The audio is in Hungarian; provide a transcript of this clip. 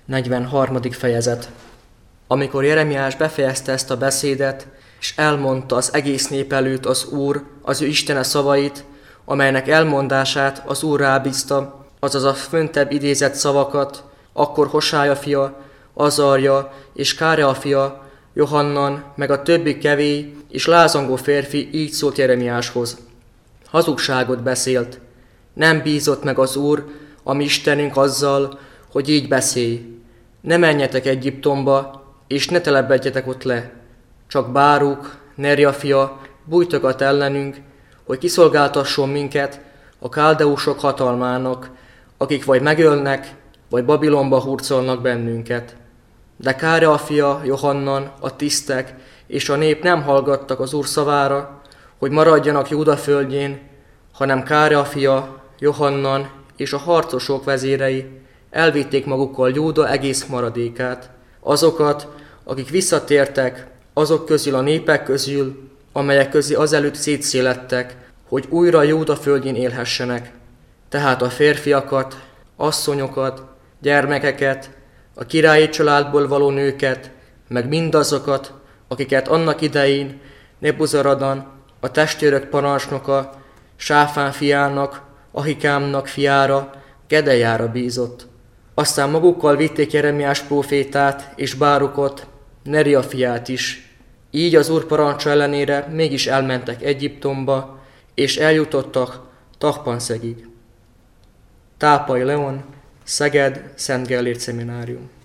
43. fejezet. Amikor Jeremiás befejezte ezt a beszédet, és elmondta az egész nép előtt az Úr, az ő Istene szavait, amelynek elmondását az Úr rábízta, azaz a föntebb idézett szavakat, akkor Hosája fia, Azarja és Kárea fia, Johannan, meg a többi kevély és lázongó férfi így szólt Jeremiáshoz. Hazugságot beszélt. Nem bízott meg az Úr, a mi Istenünk azzal, hogy így beszélj. Ne menjetek Egyiptomba, és ne telepedjetek ott le. Csak Báruk, Nerja fia, bújtogat ellenünk, hogy kiszolgáltasson minket a káldeusok hatalmának, akik vagy megölnek, vagy Babilonba hurcolnak bennünket. De Kárea fia, Johannan, a tisztek és a nép nem hallgattak az Úr szavára, hogy maradjanak Júda földjén, hanem Kárea fia, Johannan és a harcosok vezérei elvitték magukkal Júda egész maradékát, azokat, akik visszatértek, azok közül a népek közül, amelyek közül azelőtt szétszélettek, hogy újra Júda földjén élhessenek. Tehát a férfiakat, asszonyokat, gyermekeket, a királyi családból való nőket, meg mindazokat, akiket annak idején Nebuzaradan, a testvérök parancsnoka, Sáfán fiának, Ahikámnak fiára, Gedejára bízott. Aztán magukkal vitték Jeremiás prófétát és Bárukot, Nerja fiát is. Így az Úr parancsa ellenére mégis elmentek Egyiptomba, és eljutottak Tahpanszegig. Tápai Leon, Szeged, Szent Gellért Szeminárium.